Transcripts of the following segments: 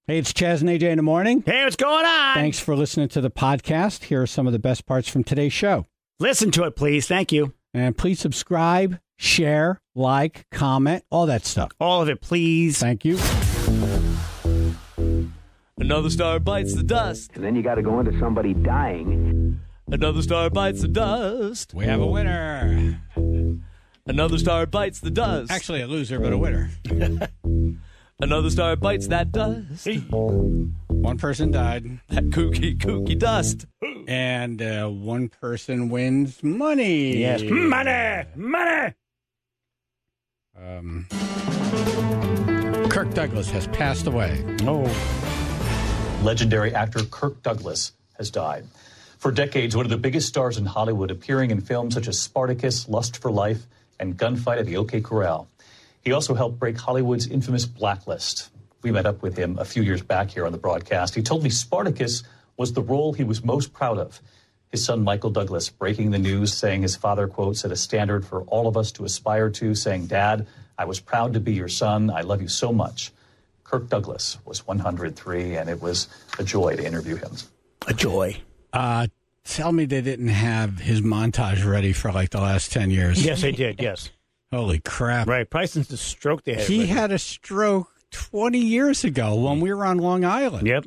Hey, it's Chaz and AJ in the morning. Hey, what's going on? Thanks for listening to the podcast. Here are some of the best parts from today's show. Listen to it, please. Thank you. And please subscribe, share, like, comment, all that stuff. All of it, please. Thank you. Another star bites the dust. And then you got to go into somebody dying. Another star bites the dust. We have a winner. Another star bites the dust. Actually, a loser, but a winner. Another star bites that dust. One person died. That kooky dust. And one person wins money. Yes. Money! Kirk Douglas has passed away. Oh. Legendary actor Kirk Douglas has died. For decades, one of the biggest stars in Hollywood, appearing in films such as Spartacus, Lust for Life, and Gunfight at the OK Corral. He also helped break Hollywood's infamous blacklist. We met up with him a few years back here on the broadcast. He told me Spartacus was the role he was most proud of. His son, Michael Douglas, breaking the news, saying his father, quote, set a standard for all of us to aspire to, saying, "Dad, I was proud to be your son. I love you so much." Kirk Douglas was 103, and it was a joy to interview him. A joy. Tell me they didn't have his montage ready for like the last 10 years. Yes, they did, yes. Holy crap. Right, probably since the stroke they had. He had a stroke 20 years ago when we were on Long Island. Yep.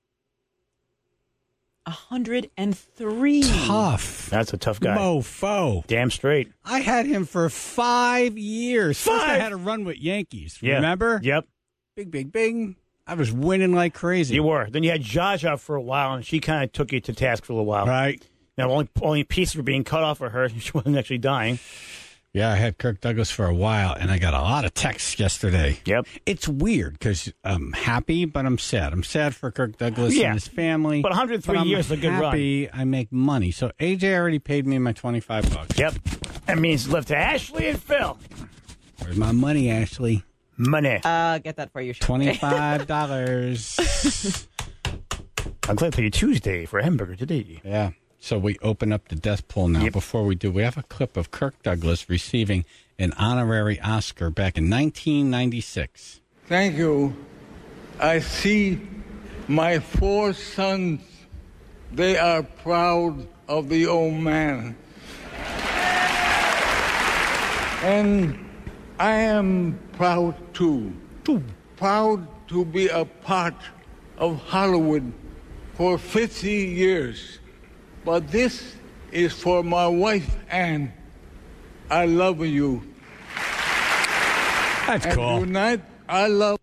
103. Tough. That's a tough guy. Mofo. Damn straight. I had him for 5 years. First I 5? had a run with Yankees. Yeah. Remember? Yep. Bing. I was winning like crazy. You were. Then you had Jaja for a while, and she kind of took you to task for a little while. Right. Now, only pieces were being cut off of her. She wasn't actually dying. Yeah, I had Kirk Douglas for a while, and I got a lot of texts yesterday. Yep. It's weird because I'm happy, but I'm sad. I'm sad for Kirk Douglas and his family. But 103 years is a good run. Happy I make money. So AJ already paid me my $25. Yep. That means left to Ashley and Phil. Where's my money, Ashley? Money. Get that for you. shortly. $25. I'm glad to pay you Tuesday for a hamburger today. Yeah. So we open up the death pool now. Yep. Before we do, we have a clip of Kirk Douglas receiving an honorary Oscar back in 1996. Thank you. I see my 4 sons. They are proud of the old man. And I am proud too. Proud to be a part of Hollywood for 50 years. But this is for my wife, Anne. I love you. That's And cool. tonight, I love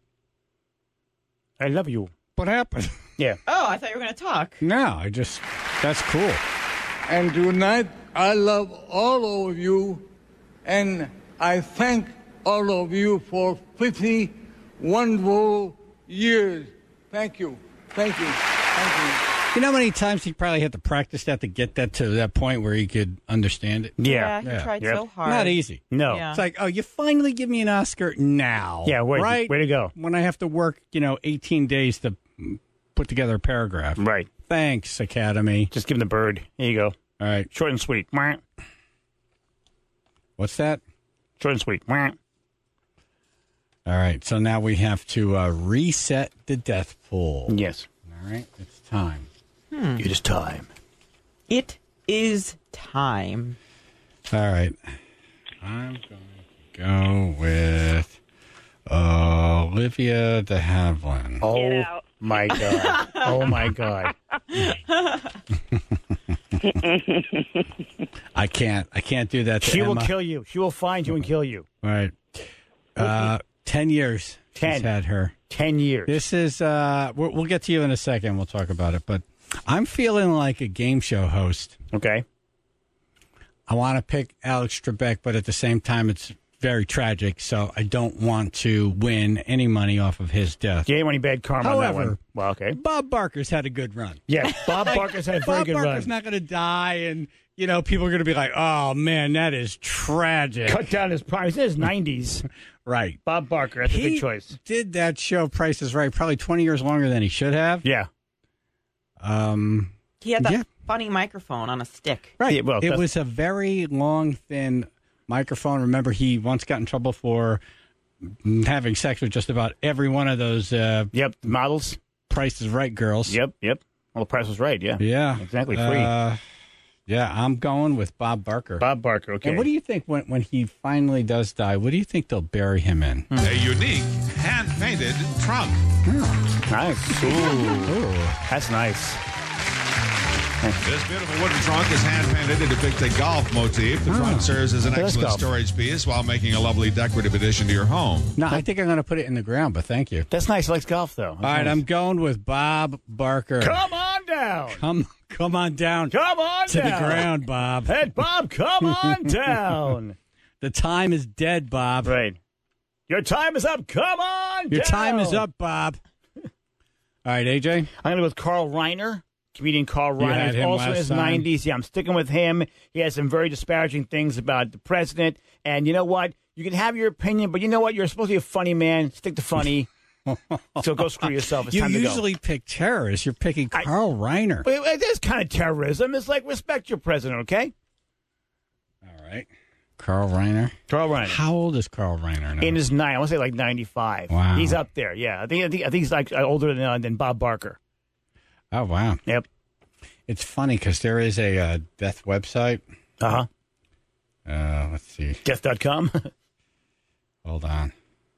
you. What happened? Yeah. Oh, I thought you were going to talk. No, that's cool. And tonight, I love all of you, and I thank all of you for 50 wonderful years. Thank you. Thank you. Thank you. You know how many times he probably had to practice that to get that to that point where he could understand it? Yeah. He tried so hard. Not easy. No. Yeah. It's like, oh, you finally give me an Oscar now. Yeah, right? way to go. When I have to work, 18 days to put together a paragraph. Right. Thanks, Academy. Just give him the bird. Here you go. All right. Short and sweet. What's that? Short and sweet. All right. So now we have to reset the death pool. Yes. All right. It's time. It is time. It is time. All right. I'm going to go with Olivia de Havilland. Oh, my God. Oh, my God. I can't do that to She Emma. will kill you. She will find you and kill you. All right. 10 years 10. she's had her. 10 years. This is, we'll get to you in a second. We'll talk about it. But I'm feeling like a game show host. Okay. I want to pick Alex Trebek, but at the same time, it's very tragic. So I don't want to win any money off of his death. You ain't any bad karma on that However, one. Well, okay. Bob Barker's had a good run. Yeah, Bob Barker's had a very Bob good Barker's run. not going to die, and people are going to be like, "Oh man, that is tragic." Cut down his prime. He's in his 90s. Right. Bob Barker. That's a good choice. Did that show Price is Right probably 20 years longer than he should have. Yeah. He had that funny microphone on a stick. Right. Yeah, well, it was a very long, thin microphone. Remember, he once got in trouble for having sex with just about every one of those Yep, models. Price is Right girls. Yep. Well, the price was right, yeah. Yeah. Exactly, free. Yeah, I'm going with Bob Barker. Bob Barker, okay. And what do you think when he finally does die, what do you think they'll bury him in? A unique hand-painted trunk. Nice. Ooh. That's nice. This beautiful wooden trunk is hand-painted to depict a golf motif. The trunk serves as an excellent golf. storage piece while making a lovely decorative addition to your home. No, I think I'm going to put it in the ground, but thank you. That's nice. He likes golf, though. All right, I'm going with Bob Barker. Come on down. Come on down. Come on to down. the ground, Bob. Hey, Bob, come on down. The time is dead, Bob. Right. Your time is up. Come on Your down. time is up, Bob. All right, AJ? I'm going to go with Carl Reiner. Comedian Carl You had Reiner, him also in last his time. 90s. Yeah, I'm sticking with him. He has some very disparaging things about the president. And you know what? You can have your opinion, but you know what? You're supposed to be a funny man. Stick to funny. So go screw yourself. It's You time to go. usually pick terrorists. You're picking Carl Reiner. But it is kind of terrorism. It's like respect your president, okay? All right. Carl Reiner. Carl Reiner. How old is Carl Reiner now? In his I want to say like 95. Wow. He's up there. Yeah, I think he's like older than Bob Barker. Oh, wow. Yep. It's funny because there is a death website. Uh-huh. Let's see. Death.com. Hold on.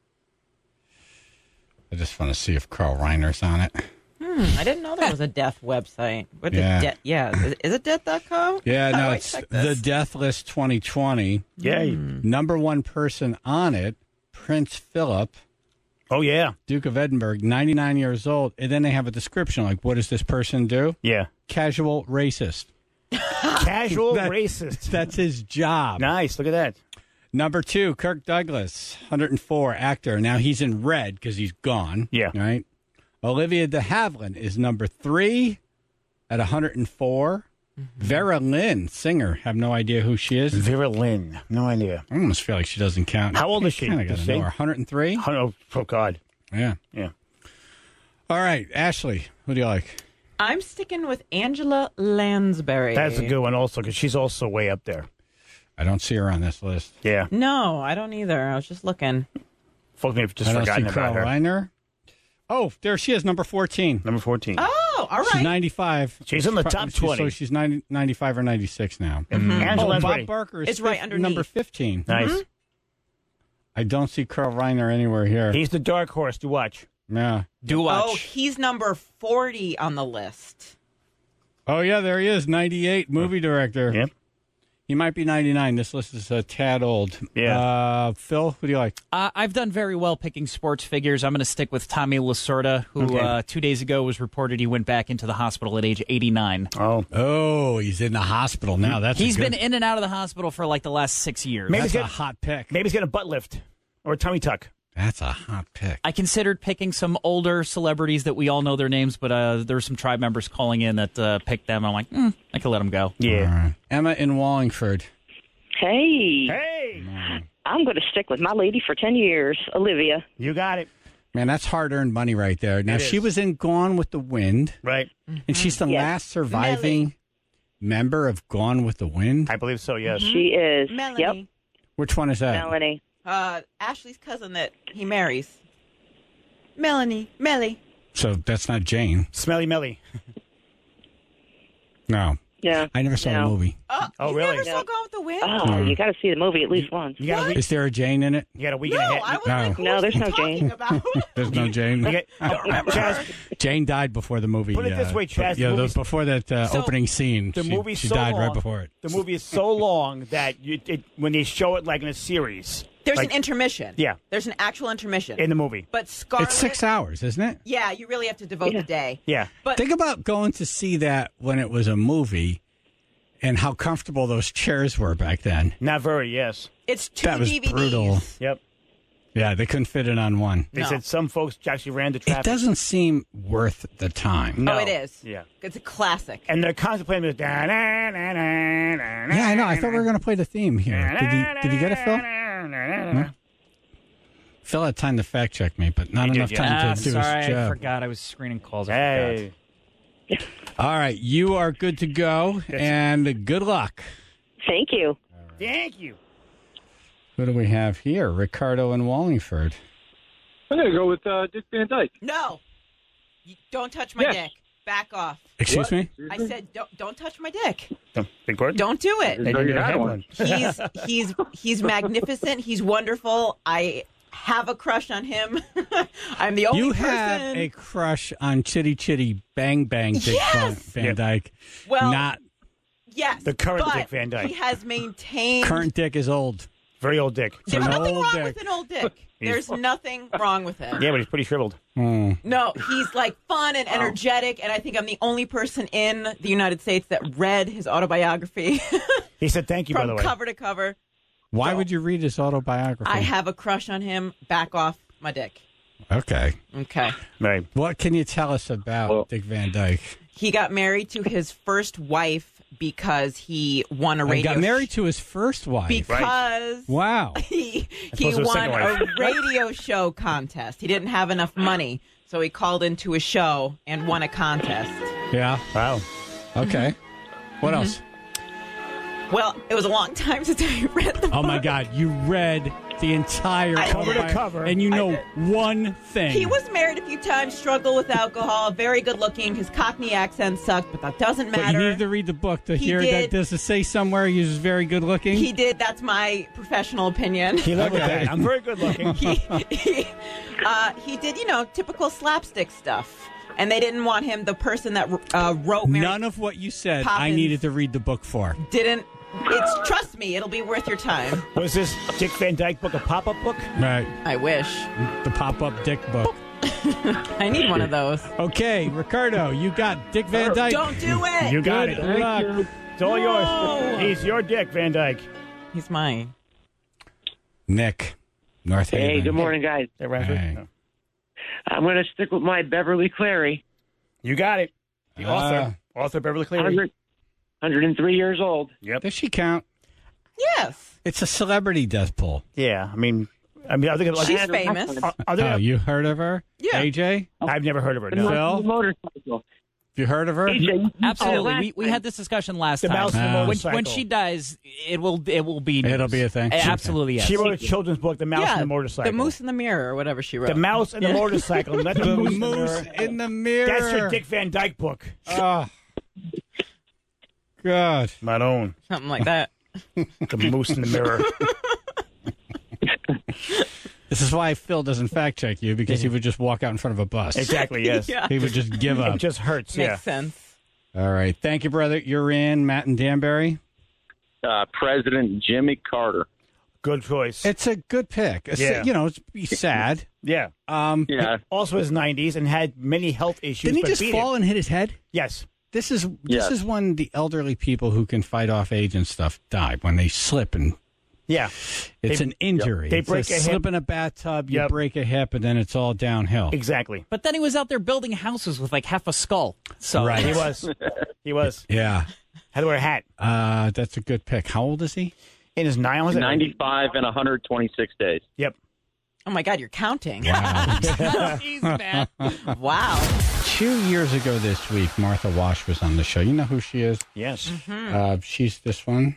I just want to see if Carl Reiner's on it. I didn't know there was a death website. What Yeah. Is it death.com? Yeah, How do no, I it's check the this? Death List 2020. Yeah. Number one person on it, Prince Philip, Oh, yeah. Duke of Edinburgh, 99 years old. And then they have a description like, what does this person do? Yeah. Casual racist. Casual racist. That's his job. Nice. Look at that. Number two, Kirk Douglas, 104, actor. Now he's in red because he's gone. Yeah. Right? Olivia de Havilland is number three at 104. Vera Lynn, singer. Have no idea who she is. Vera Lynn. No idea. I almost feel like she doesn't count. How old is she? Kind of got Does to know she? her. 103? Oh, God. Yeah. Yeah. All right, Ashley, who do you like? I'm sticking with Angela Lansbury. That's a good one also because she's also way up there. I don't see her on this list. Yeah. No, I don't either. I was just looking. Folks may have just I don't forgotten see about Carl her. Reiner. Oh, there she is, number 14. Number 14. Oh, all She's right. 95. She's in the top 20. So she's 95 or 96 now. Angela Oh, Lansbury. Bob Barker is It's right underneath. number 15. Nice. I don't see Carl Reiner anywhere here. He's the dark horse to watch. Yeah. Do watch. Oh, he's number 40 on the list. Oh, yeah, there he is, 98, movie director. Yep. He might be 99. This list is a tad old. Yeah. Phil, who do you like? I've done very well picking sports figures. I'm going to stick with Tommy Lasorda, who Okay. 2 days ago was reported he went back into the hospital at age 89. Oh. Oh, he's in the hospital now. That's He's been in and out of the hospital for like the last 6 years. Maybe That's he's a got- hot pick. Maybe he's got a butt lift or a tummy tuck. That's a hot pick. I considered picking some older celebrities that we all know their names, but there were some tribe members calling in that picked them. I'm like, I could let them go. Yeah. All right. Emma in Wallingford. Hey, Hey. I'm going to stick with my lady for 10 years, Olivia. You got it. Man, that's hard-earned money right there. Now, It she is. was in Gone with the Wind, Right. and she's the Yes. last surviving member of Gone with the Wind. I believe so, yes. She is. Melanie. Yep, Which one is that? Melanie. Ashley's cousin that he marries. Melanie. Melly. So that's not Jane. Smelly Melly. No. Yeah. I never saw the No. movie. Oh, you really? never saw Gone with the Wind? Oh, you got to see the movie at least once. You got a week. Is there a Jane in it? You got a week No, and a I half. was No. like, No, there's no talking Jane. about? There's no Jane. You get, Chaz, Jane died before the movie. Put it this way, Chaz, Yeah, the movie's- before that opening scene. the movie's she so died long, right before it. The movie is so long that when they show it like in a series, There's like, an intermission. Yeah. There's an actual intermission. in the movie. But Scarlet. It's 6 hours, isn't it? Yeah, you really have to devote the day. Yeah. But Think about going to see that when it was a movie and how comfortable those chairs were back then. Not very, yes. it's two That was DVDs. brutal. Yep. Yeah, they couldn't fit it on one. They No. said some folks actually ran the It traffic. doesn't seem worth the time. No. Oh, it is. Yeah. It's a classic. And they're contemplating this. Yeah, Yeah, I know. I thought we were going to play the theme here. Did he get it, Phil? Phil had time to fact check me, but not He did, enough yeah. time to do Sorry, his I job. forgot. I was screening calls. I Hey. forgot. All right, you are good to go, and good luck. Thank you. Thank you. Who do we have here? Ricardo in Wallingford. I'm going to go with Dick Van Dyke. No. Don't touch my dick. Back off. Excuse me? I said don't touch my dick. Big Bird? Don't do it. They didn't have one. He's magnificent. He's wonderful. I have a crush on him. I'm the only You person. have a crush on Chitty Chitty Bang Bang Dick Van Dyke. Well, not yes. The current but Dick Van Dyke. He has maintained. current Dick is old. Very old Dick. There's an nothing old wrong dick. with an old dick. There's nothing wrong with him. Yeah, but he's pretty shriveled. No, he's like fun and energetic, and I think I'm the only person in the United States that read his autobiography. He said thank you, by the from way. cover to cover. Why would you read his autobiography? I have a crush on him. Back off my dick. Okay. Okay. Right. What can you tell us about Dick Van Dyke? He got married to his first wife because he won a He radio. got married to his first wife. because Wow. he suppose it was won second a wife. radio show contest. He didn't have enough money, so he called into a show and won a contest. Yeah. Wow. Okay. What else? Well, it was a long time since I read the Oh, book. my God. You read the entire Cover to autobi- cover. And you know one thing. He was married a few times, struggled with alcohol, very good looking. His Cockney accent sucked, but that doesn't But matter. you need to read the book to He hear did. that. Does it say somewhere he was very good looking? He did. That's my professional opinion. He lived with Okay. that. I'm very good looking. He did, typical slapstick stuff. And they didn't want him, the person that wrote Mary None of what you said I Poppins. needed to read the book for. didn't. Trust me, it'll be worth your time. Was this Dick Van Dyke book a pop-up book? Right. I wish. The pop-up dick book. I need one of those. Okay, Ricardo, you got Dick Van Dyke. Don't do it. You got Good it. luck. It's all No. yours. He's your Dick, Van Dyke. He's mine. Nick, North Haven. Hey, good morning, guys. Hey, Radford? Hey. No. I'm going to stick with my Beverly Cleary. You got it. The author. Author Beverly Cleary. 103 years old. Yep. Does she count? Yes. It's a celebrity death poll. Yeah. I think like She's famous. Oh, you heard of her? Yeah. AJ? I've never heard of her. The No. Phil? motorcycle. You heard of her? AJ, Absolutely. We had this discussion last The time. mouse and the When- motorcycle. When she dies, it will be news. It'll be a thing. Absolutely, yes. She wrote a children's book, The Mouse and the Motorcycle. The Moose in the Mirror, or whatever she wrote. The Mouse and the Motorcycle. Not the, The Moose, Moose in the Mirror. That's your Dick Van Dyke book. Oh. God. My own. Something like that. The Moose in the Mirror. This is why Phil doesn't fact check you, because he would just walk out in front of a bus. Exactly, yes. Yeah. He would just give It up. just hurts, Makes yeah. sense. All right. Thank you, brother. You're in, Matt and Danbury. President Jimmy Carter. Good choice. It's a good pick. Yeah. It's sad. Yeah. Yeah. Also his 90s and had many health issues. Didn't he but just beat fall it. and hit his head? Yes. This is Yes. when the elderly people who can fight off age and stuff die, when they slip and Yeah. it's an injury. They It's break a hip. slip in a bathtub, you Yep. break a hip, and then it's all downhill. Exactly. But then he was out there building houses with like half a skull. So Right. He was. He was. Yeah. Had to wear a hat. That's a good pick. How old is he? In his 95 and 126 days. Yep. Oh, my God, you're counting. Wow. Jeez, man. Wow. 2 years ago this week, Martha Wash was on the show. You know who she is? Yes. She's this one.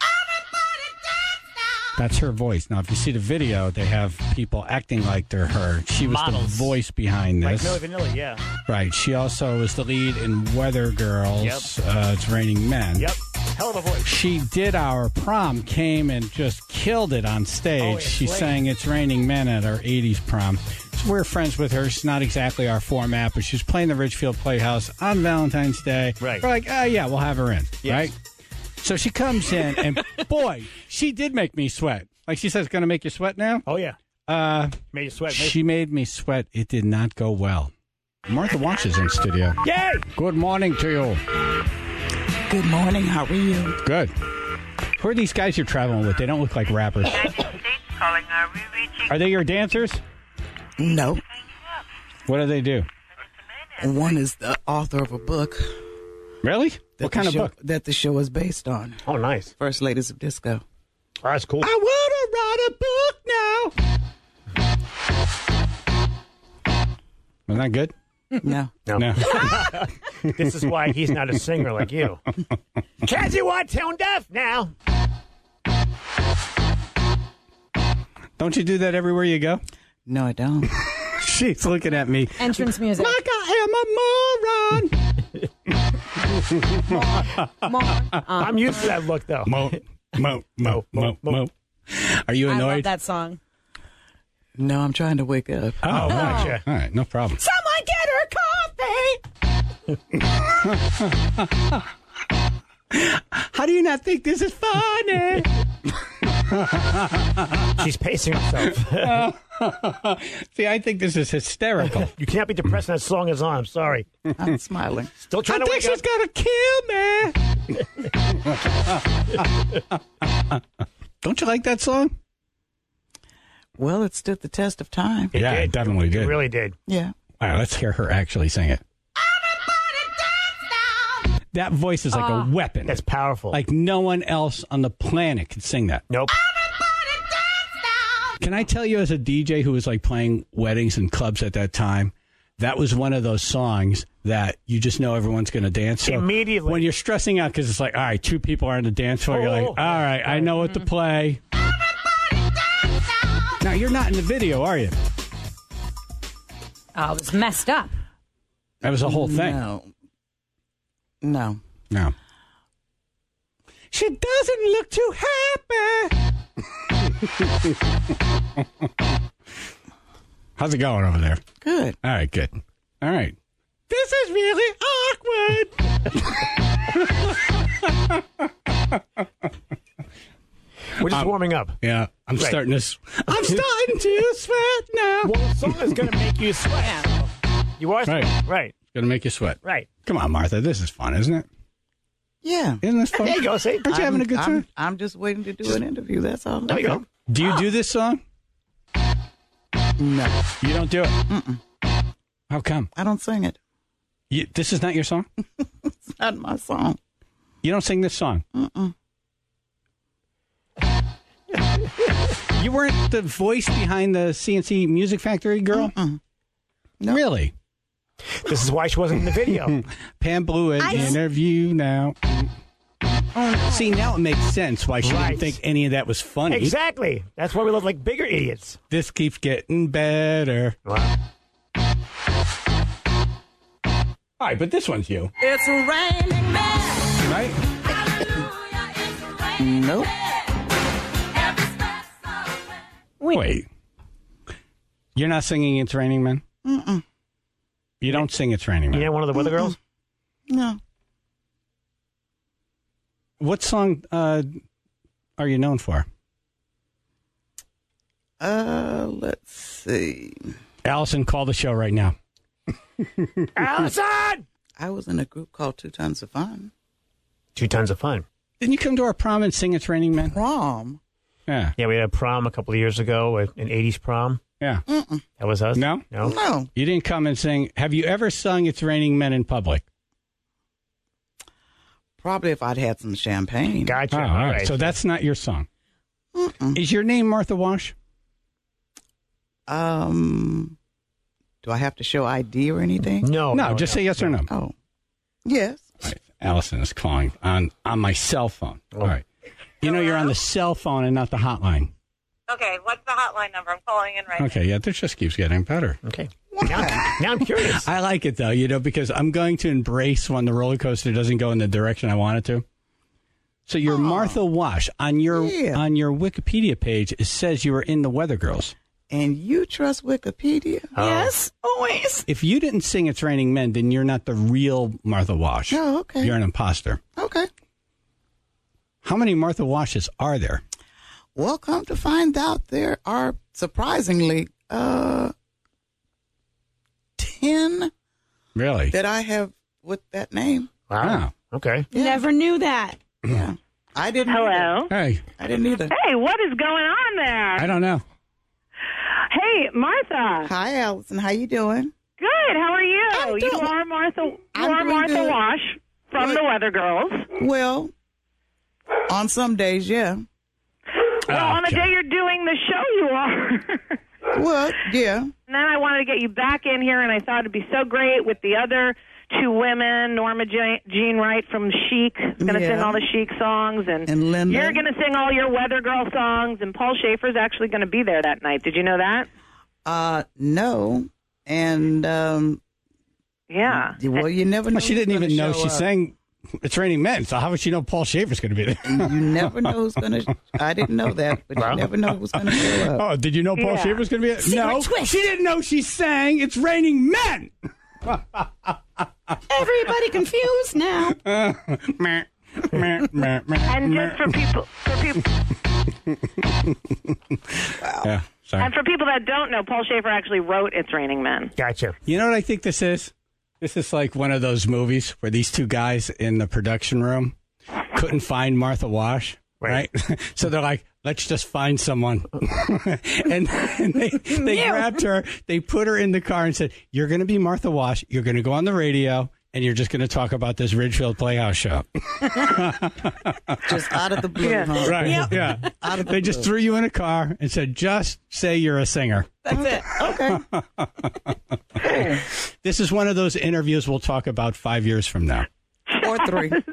That's her voice. Now, if you see the video, they have people acting like they're her. She was Models. the voice behind Like this. Milli Vanilli, yeah. Right. She also was the lead in Weather Girls. Yep. It's Raining Men. Yep. Hell of a voice. She did our prom, came and just killed it on stage. Oh, yeah, She great. sang It's Raining Men at our 80s prom. So we're friends with her. She's not exactly our format, but she's playing the Ridgefield Playhouse on Valentine's Day. Right. We're like, yeah, we'll have her in. Yes. Right? So she comes in, and boy, she did make me sweat. Like she says, it's going to make you sweat now? Oh, yeah. Made you sweat. She made me sweat. It did not go well. Martha Wash is in studio. Yay! Good morning to you. Good morning. How are you? Good. Who are these guys you're traveling with? They don't look like rappers. Are they your dancers? No. What do they do? One is the author of a book. Really? What kind of book? That the show is based on. Oh, nice. First Ladies of Disco. Oh, that's cool. I want to write a book now. Isn't that good? No. No. This is why he's not a singer like you. Cassie White, tone deaf now. Don't you do that everywhere you go? No, I don't. She's looking at me. Entrance music. Like I am a moron. I'm used to that look, though. Mo. Are you I annoyed? love that song. No, I'm trying to wake up. Oh, gotcha. All right, no problem. Someone get her coffee. How do you not think this is funny? She's pacing herself. See, I think this is hysterical. You can't be depressed when that song is on. I'm sorry. I'm smiling. Still trying I to think wake she's gonna kill me. Don't you like that song? Well, it stood the test of time. Yeah, it definitely did. It really did. Yeah. All right, let's hear her actually sing it. That voice is like a weapon. That's powerful. Like no one else on the planet can sing that. Nope. Can I tell you, as a DJ who was like playing weddings and clubs at that time, that was one of those songs that you just know everyone's going to dance to. Immediately. When you're stressing out because it's like, all right, 2 people are on the dance floor, you're like, all right, I know what to play. Now, you're not in the video, are you? Oh, it was messed up. That was the whole thing. No. She doesn't look too happy. How's it going over there? Good. All right, good. All right. This is really awkward. We're just warming up. Yeah, I'm Right. starting to sweat now. Well, the song is going to make you sweat. You are sweating. Right. It's going to make you sweat. Right. Come on, Martha. This is fun, isn't it? Yeah. Isn't this fun? There you go. See? Aren't you having a good time? I'm just waiting to do an interview. That's all. There you go. Do you do this song? No. You don't do it? Mm-mm. How come? I don't sing it. This is not your song? It's not my song. You don't sing this song? Mm-mm. You weren't the voice behind the CNC Music Factory girl? Mm-mm. No. Really? This is why she wasn't in the video. Pam Blue at interview now. See, now it makes sense why she didn't think any of that was funny. Exactly. That's why we look like bigger idiots. This keeps getting better. Wow. All right, but this one's you. It's raining men. Right? Nope. Wait. You're not singing It's Raining Men? Mm-mm. You don't sing It's Raining Men? You know one of the weather girls? No. What song are you known for? Let's see. Allison, call the show right now. Allison! I was in a group called 2 Tons of Fun. 2 Tons of Fun. Didn't you come to our prom and sing It's Raining Men? Prom? Yeah. Yeah, we had a prom a couple of years ago, an 80s prom. Yeah. Mm-mm. That was us? No? No. You didn't come and sing. Have you ever sung It's Raining Men in public? Probably if I'd had some champagne. Gotcha. Oh, all right. So that's not your song. Mm-mm. Is your name Martha Wash? Do I have to show ID or anything? No. No, just say yes or no. Oh. Yes. All right. Allison is calling on my cell phone. Oh. All right. You know you're on the cell phone and not the hotline. Okay, what's the hotline number? I'm calling in right Okay, yeah, this just keeps getting better. Okay. Now I'm curious. I like it, though, because I'm going to embrace when the roller coaster doesn't go in the direction I want it to. So you're Martha Wash. On your Wikipedia page, it says you were in the Weather Girls. And you trust Wikipedia? Oh. Yes, always. If you didn't sing It's Raining Men, then you're not the real Martha Wash. Oh, okay. You're an imposter. Okay. How many Martha Washes are there? Well, come to find out, there are surprisingly 10 Really? that I have with that name. Wow. Okay. Yeah. Never knew that. Yeah. I didn't. Hello. Hey. I didn't either. Hey, what is going on there? I don't know. Hey, Martha. Hi, Allison. How you doing? Good. How are you? You are Martha. You are Martha good. Wash from the Weather Girls. Well, on some days, yeah. Well, on the Okay. day you're doing the show, you are. Well, yeah. And then I wanted to get you back in here, and I thought it'd be so great with the other two women, Norma Jean Wright from Chic, is going to sing all the Chic songs, and Linda. you're going to sing all your Weather Girl songs, and Paul Schaefer's actually going to be there that night. Did you know that? No. And, yeah. Well, you never know. Well, she didn't who's even know gonna she show up. sang It's Raining Men, so how would she know Paul Schaefer's going to be there? You never know who's going to. I didn't know that, but you never know who's going to show up. Oh, did you know Paul Schaefer's going to be there? No, twist. she didn't know she sang It's Raining Men. Everybody confused now. And just for people, Yeah, sorry. and for people that don't know, Paul Schaefer actually wrote "It's Raining Men." Gotcha. You know what I think this is? This is like one of those movies where these two guys in the production room couldn't find Martha Wash, right? So they're like, let's just find someone. and they grabbed her, they put her in the car and said, you're going to be Martha Wash, you're going to go on the radio, and you're just going to talk about this Ridgefield Playhouse show. Just out of the blue, huh? Right, yeah. Out of the They just threw you in a car and said, just say you're a singer. That's it. Okay. This is one of those interviews we'll talk about 5 years from now. Or 3. We're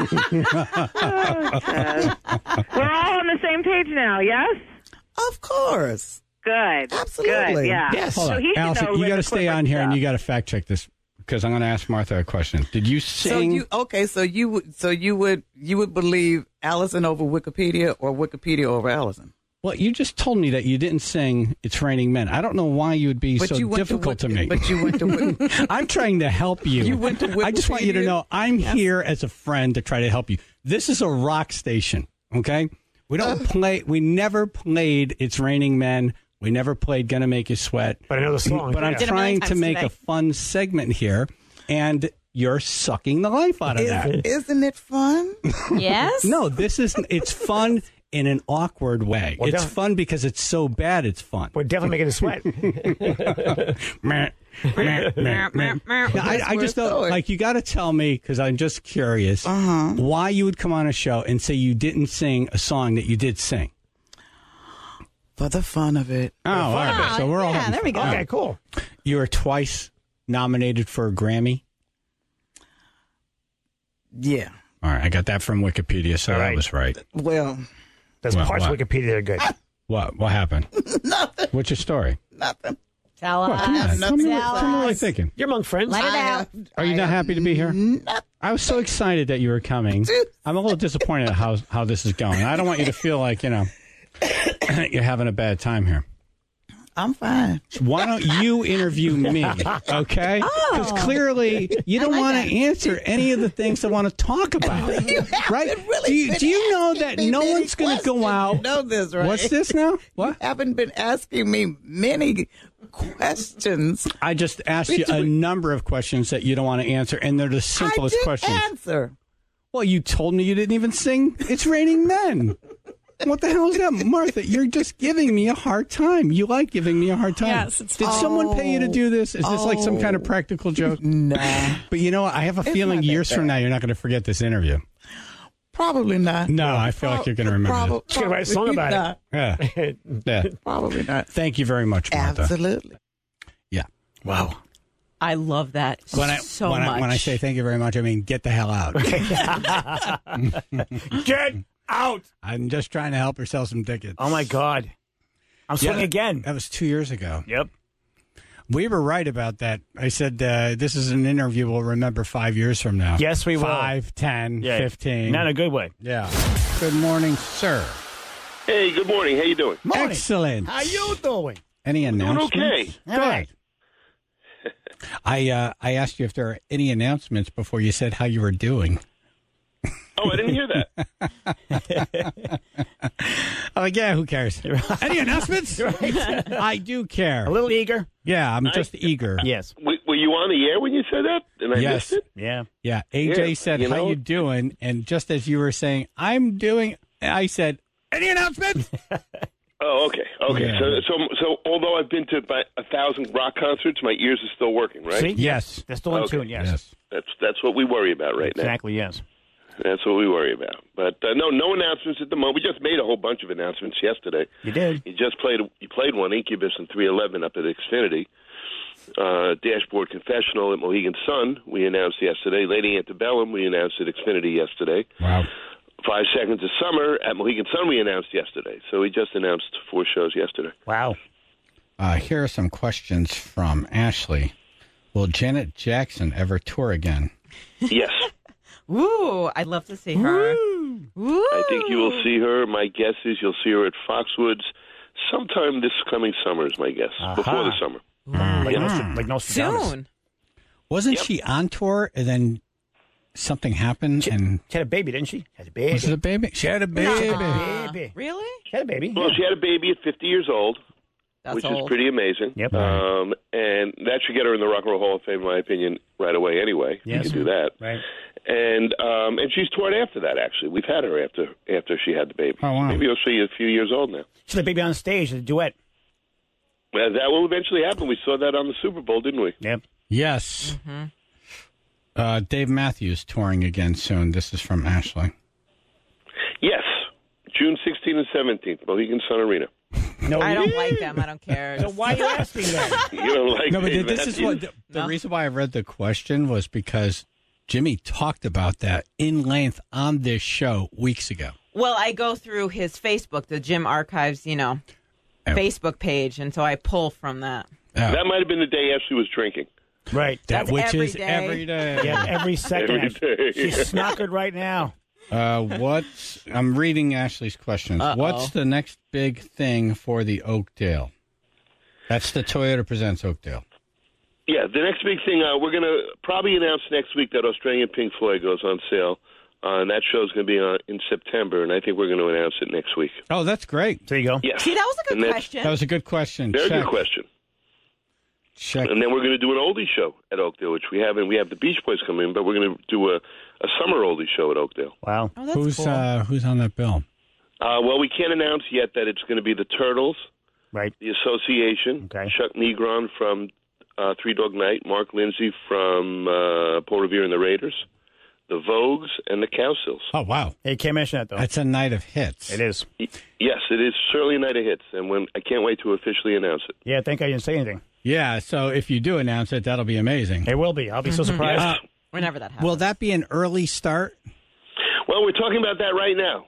all on the same page now, yes? Of course. Good. Absolutely. Good, yeah. Yes. Hold So on. he should Allison, know you with got to the stay on equipment here and stuff. you got to fact check this because I'm going to ask Martha a question. Did you sing? So you would believe Allison over Wikipedia or Wikipedia over Allison? Well, you just told me that you didn't sing It's Raining Men. I don't know why you would be But so you went difficult to me. But you went to I'm trying to help you. You went to I just want you to Wikipedia? know I'm Yes. here as a friend to try to help you. This is a rock station, okay? We don't play. We never played It's Raining Men. We never played Gonna Make You Sweat. But I know the song. But I'm Did it a million trying to times make today. a fun segment here, and you're sucking the life out of that. Isn't it fun? Yes? No, it's fun in an awkward way. Well, it's fun because it's so bad it's fun. We're definitely making a sweat. Meh, meh, meh, meh. Now, I just don't, like, you got to tell me, because I'm just curious, why you would come on a show and say you didn't sing a song that you did sing. For the fun of it. Oh, all right. So we're all having there we go. fun. Okay, cool. You were twice nominated for a Grammy. Yeah. All right, I got that from Wikipedia, so that was right. Well, There's Well, parts what? of Wikipedia that are good. What happened? nothing. What's your story? Nothing. Tell What, come us. on, tell me Tell what I'm us. thinking. You're among friends. Let it out. Are you not happy to be here? I was so excited that you were coming. I'm a little disappointed at how this is going. I don't want you to feel like, you're having a bad time here. I'm fine. Why don't you interview me, okay? Because clearly you don't want to answer any of the things I want to talk about, right? Do you know that no one's going to go out? You know this, right? What's this now? What? You haven't been asking me many questions. I just asked you a number of questions that you don't want to answer, and they're the simplest I did questions. answer. Well, you told me you didn't even sing It's Raining Men. What the hell is that? Martha, you're just giving me a hard time. You like giving me a hard time. Yes, it's Did someone pay you to do this? Is this like some kind of practical joke? Nah. But you know what? I have a feeling not that years from bad. now you're not going to forget this interview. Probably not. No, I feel like you're going to remember this. She's going to write a song about Yeah. Yeah. Probably not. Thank you very much, Martha. Absolutely. Yeah. Wow. I love that so when much. I say thank you very much, I mean get the hell out. Get out. I'm just trying to help her sell some tickets. Oh, my God. I'm swimming again. That was 2 years ago. Yep. We were right about that. I said this is an interview we'll remember 5 years from now. Yes, we will. 5, 10, Yeah. 15. Not in a good way. Yeah. Good morning, sir. Hey, good morning. How you doing? Excellent. How you doing? Doing Any announcements? okay. Good. I asked you if there are any announcements before you said how you were doing. Oh, I didn't hear that. Oh, yeah, who cares? Any announcements? I do care. A little eager. Yeah, I'm just eager. Yes. Were you on the air when you said that? And I Yes. missed it? Yeah. Yeah, AJ Yeah, said, you how know- you doing? And just as you were saying, I'm doing, I said, any announcements? Oh, okay. Okay. Yeah. So although I've been to about 1,000 rock concerts, my ears are still working, right? See? Yes. They're still in Okay. tune, yes. That's what we worry about right now. Exactly, yes. That's what we worry about. But no announcements at the moment. We just made a whole bunch of announcements yesterday. You did. You played one, Incubus and 311 up at Xfinity. Dashboard Confessional at Mohegan Sun, we announced yesterday. Lady Antebellum, we announced at Xfinity yesterday. Wow. 5 Seconds of Summer at Mohegan Sun, we announced yesterday. So we just announced 4 shows yesterday. Wow. Here are some questions from Ashley. Will Janet Jackson ever tour again? Yes. Ooh, I'd love to see her. Ooh. I think you will see her. My guess is you'll see her at Foxwoods sometime this coming summer is my guess. Before the summer. Like no Soon. Wasn't she on tour and then something happened? She had a baby, didn't she? Had a baby. Was it a baby? She had a baby. Really? She had a baby. Well, she had a baby at 50 years old. That's which old. is pretty amazing. Yep. And that should get her in the Rock and Roll Hall of Fame, in my opinion, right away anyway. Yes. You can do that. Right. And she's toured after that, actually. We've had her after she had the baby. Oh, wow. Maybe you'll see a few years old now. She had a baby on stage, a duet. Well, that will eventually happen. We saw that on the Super Bowl, didn't we? Yep. Yes. Dave Matthews touring again soon. This is from Ashley. Yes. June 16th and 17th, Mohegan Sun Arena. No, I don't like them. I don't care. So why are you asking that? You don't like No, but Dave this is Matthews? what the reason why I read the question was because Jimmy talked about that in length on this show weeks ago. Well, I go through his Facebook, the Jim Archives, Facebook page, and so I pull from that. That might have been the day Ashley was drinking. Right. That's which every is day. every day. Yeah, every second. Every day. She's snockered right now. I'm reading Ashley's questions. Uh-oh. What's the next big thing for the Oakdale? That's the Toyota Presents Oakdale. Yeah, the next big thing, we're going to probably announce next week that Australian Pink Floyd goes on sale. And that show's going to be in September, and I think we're going to announce it next week. Oh, that's great. There you go. Yes. See, that was a good And question. That was a good question. Very Check. good question. Check. And then we're going to do an oldie show at Oakdale, which we haven't. We have the Beach Boys coming in, but we're going to do a summer oldie show at Oakdale. Wow. Oh, that's cool. Who's on that bill? Well, we can't announce yet that it's going to be the Turtles, Right. the Association, Okay. Chuck Negron from Three Dog Night, Mark Lindsay from Paul Revere and the Raiders, the Vogues, and the Cowsills. Oh, wow. Hey, can't mention that, though. That's a night of hits. It is. Yes, it is certainly a night of hits, and I can't wait to officially announce it. Yeah, thank I didn't say anything. Yeah, so if you do announce it, that'll be amazing. It will be. I'll be so surprised. Whenever that happens. Will that be an early start? Well, we're talking about that right now.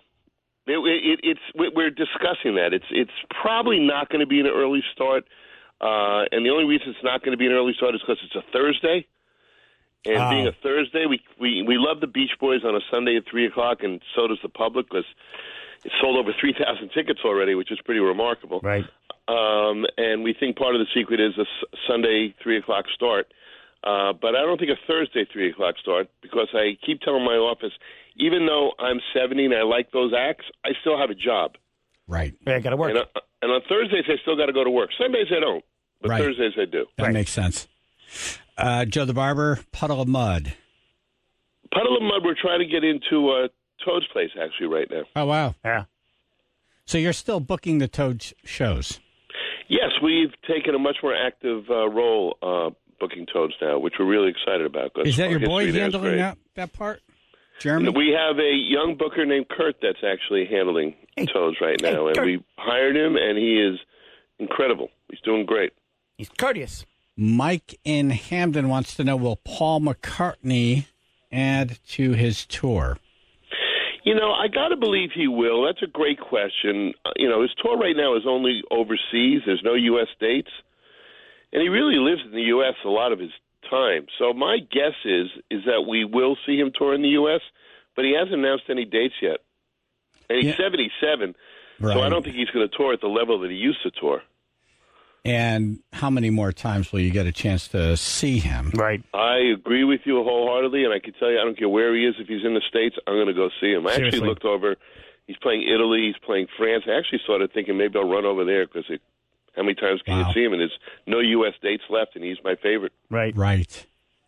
We're discussing that. It's probably not going to be an early start, and the only reason it's not going to be an early start is because it's a Thursday. And being a Thursday, we love the Beach Boys on a Sunday at 3 o'clock, and so does the public because it's sold over 3,000 tickets already, which is pretty remarkable. Right. And we think part of the secret is a Sunday 3 o'clock start. But I don't think a Thursday 3 o'clock start because I keep telling my office, even though I'm 70 and I like those acts, I still have a job. Right. Yeah, I got to work. And on Thursdays, I still got to go to work. Sundays, I don't. But Right. Thursdays, I do. That makes sense. Joe the Barber, Puddle of Mud. Puddle of Mud, we're trying to get into Toad's Place, actually, right now. Oh, wow. Yeah. So you're still booking the Toad shows? Yes, we've taken a much more active role booking Toads now, which we're really excited about. 'cause Is that our your boy history there is handling great. that part? Jeremy? We have a young booker named Kurt that's actually handling Toads right now, and Kurt. we hired him, and he is incredible. He's doing great. He's courteous. Mike in Hamden wants to know, will Paul McCartney add to his tour? You know, I got to believe he will. That's a great question. His tour right now is only overseas. There's no U.S. dates. And he really lives in the U.S. a lot of his time. So my guess is that we will see him tour in the U.S., but he hasn't announced any dates yet. And he's 77, Right. so I don't think he's going to tour at the level that he used to tour. And how many more times will you get a chance to see him? Right. I agree with you wholeheartedly, and I can tell you, I don't care where he is. If he's in the States, I'm going to go see him. I Seriously. actually looked over. He's playing Italy. He's playing France. I actually started thinking maybe I'll run over there because how many times can you see him? And there's no U.S. dates left, and he's my favorite. Right. Right.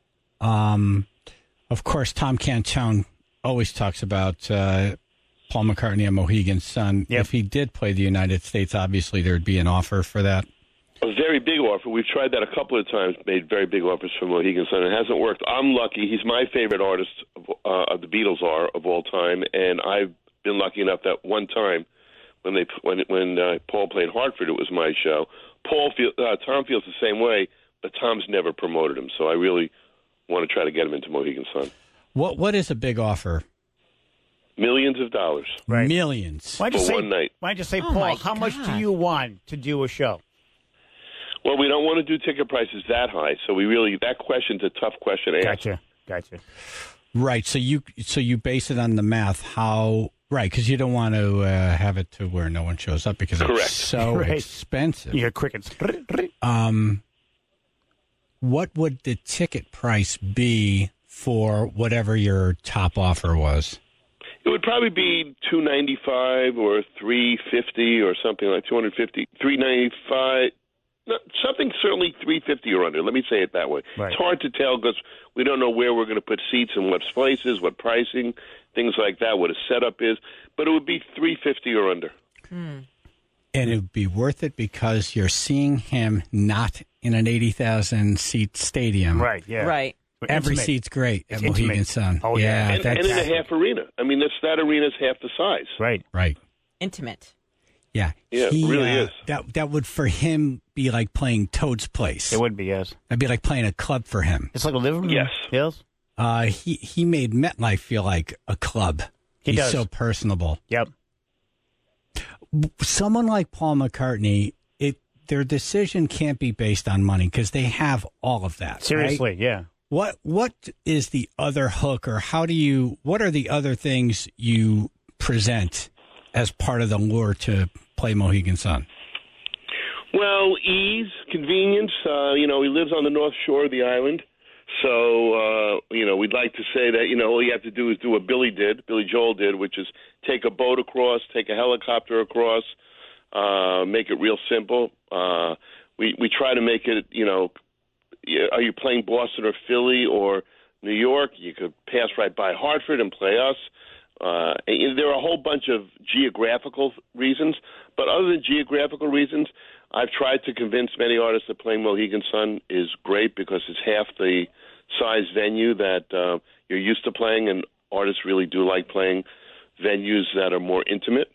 Of course, Tom Cantone always talks about Paul McCartney and Mohegan Sun. Yep. If he did play the United States, obviously there'd be an offer for that. a very big offer. We've tried that a couple of times, made very big offers for Mohegan Sun. It hasn't worked. I'm lucky. He's my favorite artist of the Beatles are of all time, and I've been lucky enough that one time when Paul played Hartford, it was my show. Tom feels the same way, but Tom's never promoted him, so I really want to try to get him into Mohegan Sun. What is a big offer? Millions of dollars. Right. Millions. Why don't you for one night. Why don't you say, Oh, Paul, my how much do God. you want to do a show? Well, we don't want to do ticket prices that high, so that question's a tough question to answer. Gotcha. Right. So you base it on the math. How? Right, because you don't want to have it to where no one shows up because Correct. it's so Right. expensive. You hear crickets. What would the ticket price be for whatever your top offer was? It would probably be $295 or $350 or something like $250, $395. No, something certainly $350 or under. Let me say it that way. Right. It's hard to tell because we don't know where we're going to put seats and what places, what pricing, things like that, what a setup is. But it would be $350 or under. And it would be worth it because you're seeing him not in an 80,000 seat stadium. Right, yeah. Right. Every Intimate. seat's great at It's Mohegan intimate. Sun. Oh, yeah. And in a half arena. I mean, that arena's half the size. Right. Right. Intimate. Yeah. Yeah, it really is. That would, for him, be like playing Toad's Place. It would be, yes. That'd be like playing a club for him. It's like a living room. Yes. Yes. He made MetLife feel like a club. He's does. so personable. Yep. Someone like Paul McCartney, their decision can't be based on money because they have all of that. Seriously, right? yeah. What is the other hook, or what are the other things you present as part of the lure to play Mohegan Sun? Well, ease, convenience. He lives on the North Shore of the island. So, we'd like to say that, all you have to do is do what Billy Joel did, which is take a boat across, take a helicopter across, make it real simple. We try to make it, are you playing Boston or Philly or New York? You could pass right by Hartford and play us. And there are a whole bunch of geographical reasons, but other than geographical reasons, I've tried to convince many artists that playing Mohegan Sun is great because it's half the size venue that you're used to playing, and artists really do like playing venues that are more intimate.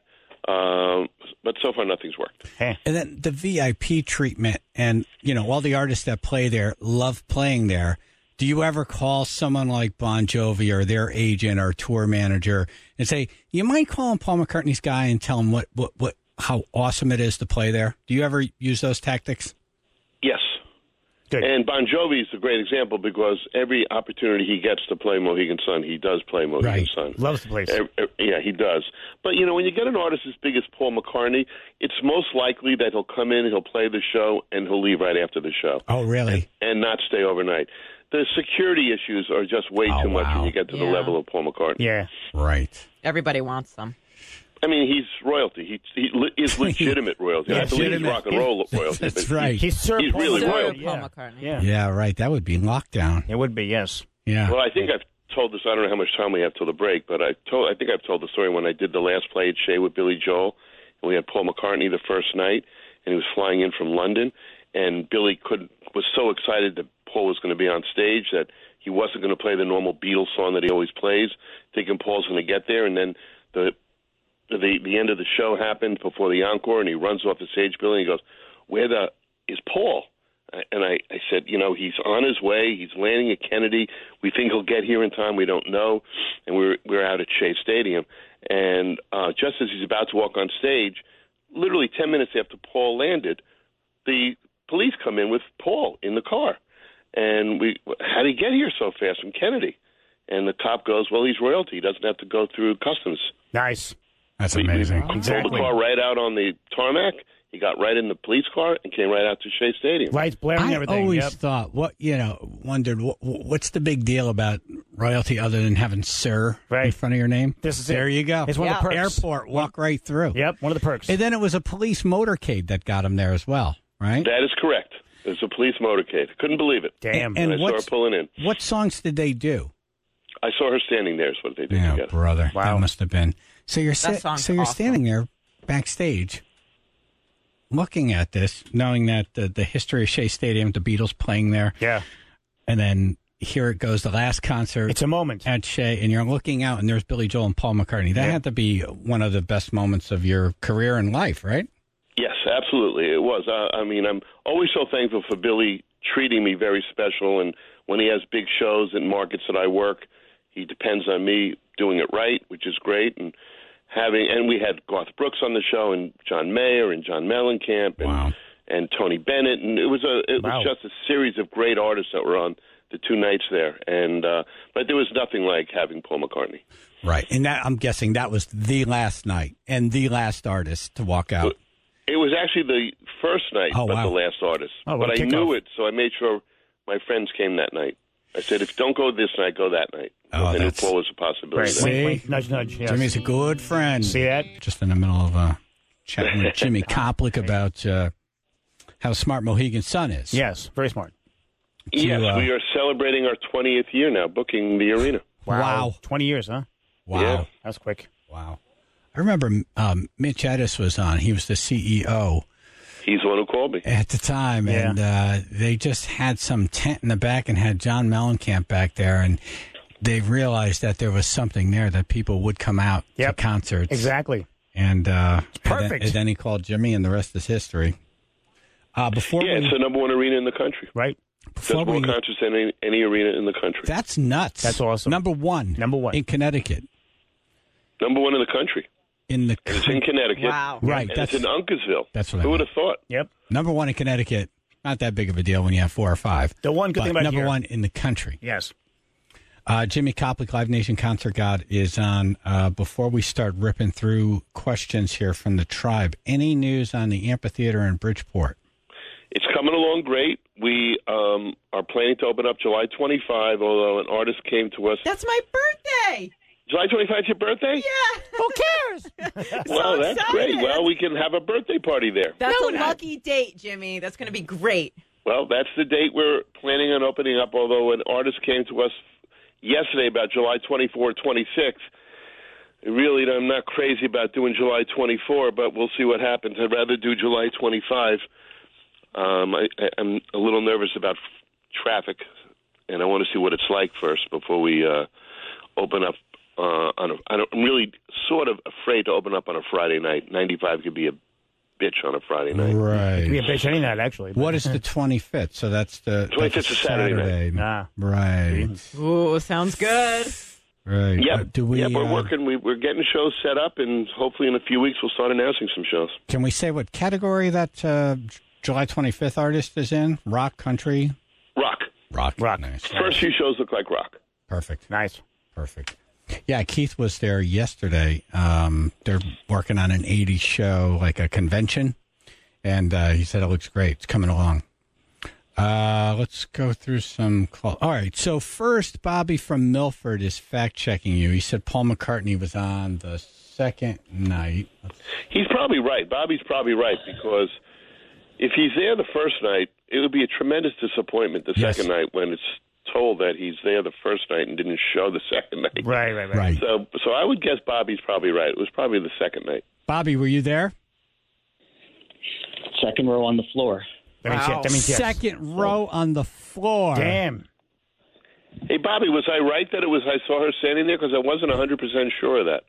But so far, nothing's worked. And then the VIP treatment, and all the artists that play there love playing there. Do you ever call someone like Bon Jovi or their agent or tour manager and say, "You mind calling Paul McCartney's guy and tell him how awesome it is to play there"? Do you ever use those tactics? Yes. Good. And Bon Jovi is a great example because every opportunity he gets to play Mohegan Sun, he does play Mohegan Sun. Loves the place. Yeah, he does. But, when you get an artist as big as Paul McCartney, it's most likely that he'll come in, he'll play the show, and he'll leave right after the show. Oh, really? And not stay overnight. The security issues are just way too much when you get to the level of Paul McCartney. Yeah. Right. Everybody wants them. I mean, he's royalty. He is legitimate royalty. I believe he's rock and roll royalty. That's but right. He's Sir he's Paul really McCartney. royalty. Paul McCartney. Yeah. Yeah, right. That would be lockdown. It would be, yes. Yeah. Well, I think I've told this. I don't know how much time we have till the break, but I think I've told the story when I did the last play at Shea with Billy Joel, and we had Paul McCartney the first night, and he was flying in from London, and Billy was so excited that Paul was going to be on stage that he wasn't going to play the normal Beatles song that he always plays, thinking Paul's going to get there, and then the end of the show happened before the encore, and he runs off the stage, Billy, and he goes, "Where is Paul?" And I said, he's on his way. He's landing at Kennedy. We think he'll get here in time. We don't know. And we're out at Shea Stadium. And just as he's about to walk on stage, literally 10 minutes after Paul landed, the police come in with Paul in the car. And how did he get here so fast from Kennedy? And the cop goes, "Well, he's royalty. He doesn't have to go through customs." Nice. That's amazing. We pulled the car right out on the tarmac. He got right in the police car and came right out to Shea Stadium. Lights blaring, I everything. always thought, wondered what's the big deal about royalty other than having "Sir" in front of your name? This is there. it. You go. It's one of the perks. Airport, walk right through. Yep, one of the perks. And then it was a police motorcade that got him there as well, right? That is correct. It was a police motorcade. Couldn't believe it. Damn. And I saw her pulling in. What songs did they do? I saw her standing there is what they did Yeah, together. brother. Wow. That must have been. So you're That song's so you're awesome. standing there backstage. looking at this, knowing that the history of Shea Stadium, the Beatles playing there. Yeah. And then here it goes, the last concert. It's a moment. At Shea, and you're looking out, and there's Billy Joel and Paul McCartney. That had to be one of the best moments of your career and life, right? Yes, absolutely. It was. I mean, I'm always so thankful for Billy treating me very special. And when he has big shows in markets that I work, he depends on me doing it right, which is great. And we had Garth Brooks on the show, and John Mayer, and John Mellencamp, and Tony Bennett, and it was just a series of great artists that were on the 2 nights there. And but there was nothing like having Paul McCartney. Right, and that, I'm guessing that was the last night and the last artist to walk out. It was actually the first night, but the last artist. But I knew it, so I made sure my friends came that night. I said, if don't go this night, go that night. I knew Paul was a possibility. Right. Wink, nudge, nudge. Yes. Jimmy's a good friend. See that? Just in the middle of chatting with Jimmy Koplik about how smart Mohegan Sun is. Yes, very smart. Yes, we are celebrating our 20th year now, booking the arena. Wow. 20 years, huh? Wow. Yeah. That's quick. Wow. I remember Mitch Edis was on. He was the CEO. He's the one who called me. At the time, and they just had some tent in the back and had John Mellencamp back there, and they realized that there was something there that people would come out to concerts. Exactly. And perfect. And then he called Jimmy, and the rest is history. It's the number 1 arena in the country. Right. Does more concerts than any arena in the country. That's nuts. That's awesome. Number one in Connecticut. Number 1 in the country. And it's in Connecticut. Wow. Right. And it's in Uncasville. That's what Who would have thought? Yep. Number 1 in Connecticut. Not that big of a deal when you have 4 or 5. The one good thing about number 1 in the country. Yes. Jimmy Koplik, Live Nation Concert God, is on. Before we start ripping through questions here from the tribe, any news on the amphitheater in Bridgeport? It's coming along great. We are planning to open up July 25, although an artist came to us. That's my birthday. July 25 is your birthday? Yeah. Who cares? Well, that's great. Well, we can have a birthday party there. That's a lucky date, Jimmy. That's going to be great. Well, that's the date we're planning on opening up, although an artist came to us yesterday about July 24, 26. Really, I'm not crazy about doing July 24, but we'll see what happens. I'd rather do July 25. I'm a little nervous about traffic, and I want to see what it's like first before we open up. I'm really sort of afraid to open up on a Friday night. 95 could be a bitch on a Friday night. Right. It could be a bitch any night, actually. What is the 25th? So that's the 25th is a Saturday night. Right. Ooh, sounds good. Right. Yep. We're working. We're getting shows set up, and hopefully in a few weeks we'll start announcing some shows. Can we say what category that July 25th artist is in? Rock, country? Rock. Nice. First few shows look like rock. Perfect. Nice. Perfect. Yeah, Keith was there yesterday. They're working on an 80s show, like a convention, and he said it looks great. It's coming along. Let's go through some calls. All right, so first, Bobby from Milford is fact-checking you. He said Paul McCartney was on the second night. He's probably right. Bobby's probably right, because if he's there the first night, it would be a tremendous disappointment the second night when it's told that he's there the first night and didn't show the second night. Right. So I would guess Bobby's probably right. It was probably the second night. Bobby, were you there? Second row on the floor. That means yes. Second row on the floor. Damn. Hey, Bobby, was I right that I saw her standing there? Because I wasn't 100% sure of that.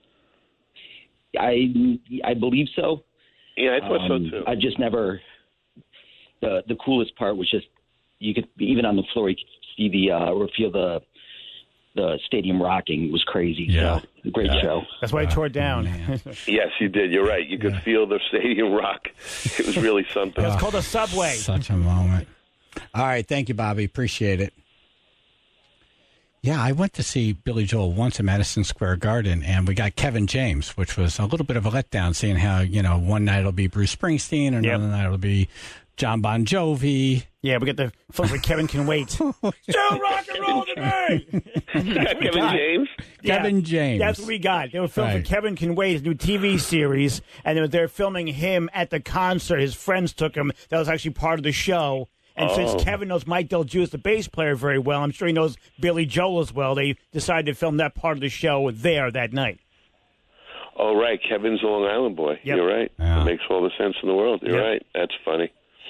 I believe so. Yeah, I thought so too. I just never. The coolest part was just you could even on the floor you could see or feel the stadium rocking. It was crazy. Yeah, so, great show. That's why I tore it down. Yes, you did. You're right. You could feel the stadium rock. It was really something. It's called a subway. Such a moment. All right, thank you, Bobby. Appreciate it. Yeah, I went to see Billy Joel once at Madison Square Garden, and we got Kevin James, which was a little bit of a letdown, seeing how, one night it'll be Bruce Springsteen, and another night it'll be John Bon Jovi. Yeah, we get the film where Kevin Can Wait. Still rock and roll today! Kevin James? Kevin James. That's what we got. They were filming Kevin Can Wait, his new TV series, and they're filming him at the concert. His friends took him. That was actually part of the show. And since Kevin knows Mike Del Giusto, the bass player, very well, I'm sure he knows Billy Joel as well, they decided to film that part of the show there that night. Oh, right. Kevin's a Long Island boy. Yep. You're right. Yeah. It makes all the sense in the world. You're Yep. right. That's funny.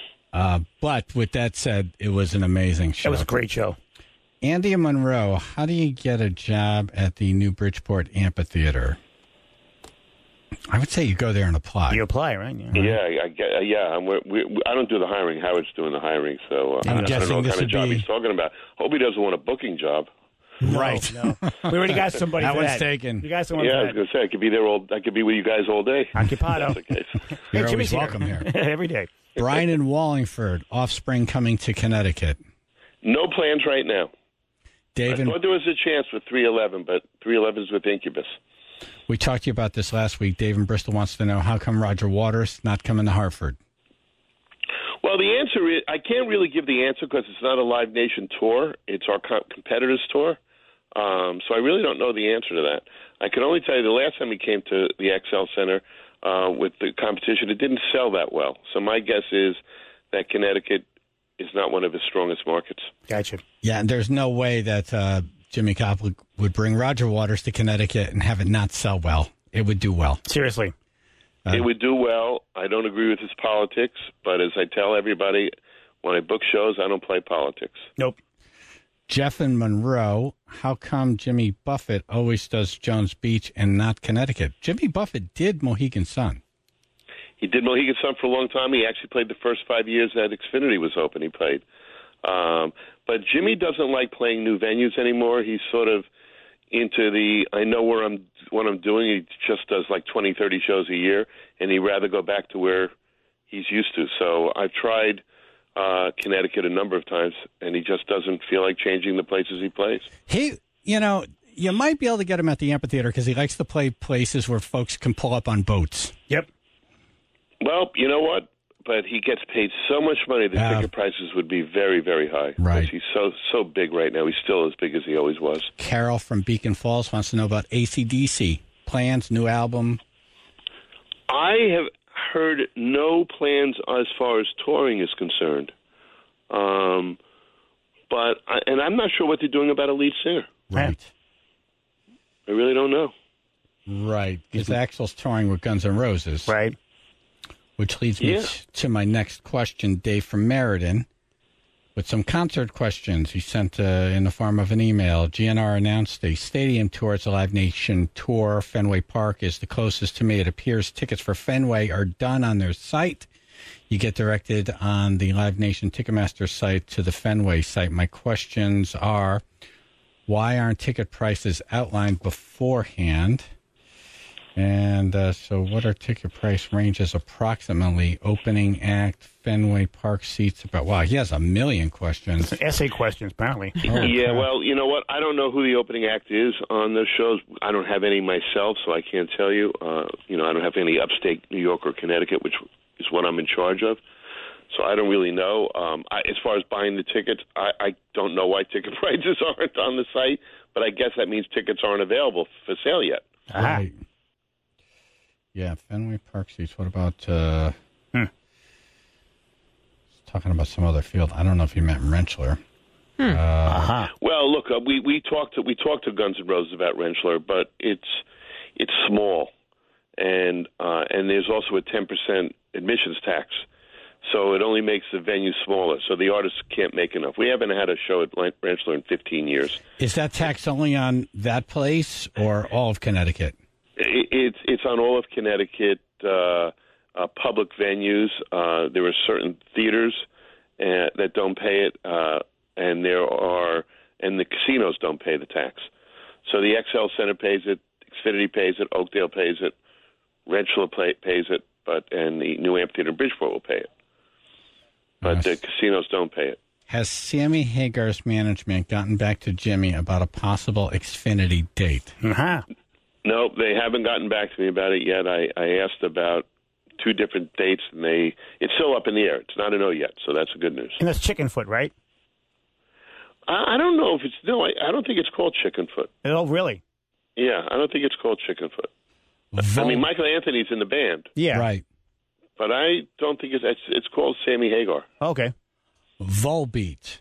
But with that said, it was an amazing show. It was a great show. Andy Monroe, how do you get a job at the New Bridgeport Amphitheater? I would say you go there and apply. You apply, right? Yeah. I don't do the hiring. Howard's doing the hiring, so I don't know what kind of job he's talking about. Hope he doesn't want a booking job. Right. No. We already got somebody that for one's that. taken. You got someone Yeah, for I was that. going to say, I could be with you guys all day. Occupado. That's the case. You're Jimmy's always welcome here. Every day. Brian in Wallingford, Offspring coming to Connecticut. No plans right now. Dave I thought there was a chance with 311, but 311 is with Incubus. We talked to you about this last week. Dave in Bristol wants to know, how come Roger Waters not coming to Hartford? Well, the answer is, I can't really give the answer because it's not a Live Nation tour. It's our competitors' tour. So I really don't know the answer to that. I can only tell you the last time he came to the XL Center with the competition, it didn't sell that well. So my guess is that Connecticut is not one of his strongest markets. Gotcha. Yeah, and there's no way that Jimmy Cobb would bring Roger Waters to Connecticut and have it not sell well. It would do well. Seriously. It would do well. I don't agree with his politics, but as I tell everybody, when I book shows, I don't play politics. Nope. Jeff in Monroe, how come Jimmy Buffett always does Jones Beach and not Connecticut? Jimmy Buffett did Mohegan Sun. He did Mohegan Sun for a long time. He actually played the first 5 years that Xfinity was open. He played. But Jimmy doesn't like playing new venues anymore. He's sort of into the, I know what I'm doing. He just does like 20, 30 shows a year, and he'd rather go back to where he's used to. So I've tried Connecticut a number of times, and he just doesn't feel like changing the places he plays. You might be able to get him at the amphitheater because he likes to play places where folks can pull up on boats. Yep. Well, you know what? But he gets paid so much money, the ticket prices would be very, very high. Right. He's so big right now. He's still as big as he always was. Carol from Beacon Falls wants to know about AC/DC. Plans, new album? I have heard no plans as far as touring is concerned. I'm not sure what they're doing about a lead singer. Right. I really don't know. Right. Because Axl's touring with Guns N' Roses. Right. Which leads me to my next question, Dave from Meriden, with some concert questions he sent in the form of an email. GNR announced a stadium tour. It's a Live Nation tour. Fenway Park is the closest to me. It appears tickets for Fenway are done on their site. You get directed on the Live Nation Ticketmaster site to the Fenway site. My questions are, why aren't ticket prices outlined beforehand? And so what are ticket price ranges approximately? Opening act, Fenway Park seats. He has a million questions. Essay questions, apparently. Well, you know what? I don't know who the opening act is on those shows. I don't have any myself, so I can't tell you. I don't have any upstate New York or Connecticut, which is what I'm in charge of. So I don't really know. As far as buying the tickets, I don't know why ticket prices aren't on the site, but I guess that means tickets aren't available for sale yet. Right. Yeah, Fenway Park seats. What about talking about some other field? I don't know if you meant Rentschler. Well, look, we talked to Guns N' Roses about Rentschler, but it's small, and there's also a 10% admissions tax, so it only makes the venue smaller. So the artists can't make enough. We haven't had a show at Rentschler in 15 years. Is that tax only on that place or all of Connecticut? It's on all of Connecticut, public venues. There are certain theaters that don't pay it, and the casinos don't pay the tax. So the XL Center pays it, Xfinity pays it, Oakdale pays it, Rentschler pays it, and the New Amphitheater in Bridgeport will pay it. But the casinos don't pay it. Has Sammy Hagar's management gotten back to Jimmy about a possible Xfinity date? No, they haven't gotten back to me about it yet. I asked about 2 different dates, and it's still up in the air. It's not a no yet, so that's good news. And that's Chickenfoot, right? I don't know if it's I don't think it's called Chickenfoot. Oh, really? Yeah, I don't think it's called Chickenfoot. I mean, Michael Anthony's in the band. Yeah, right. But I don't think it's called Sammy Hagar. Okay. Volbeat.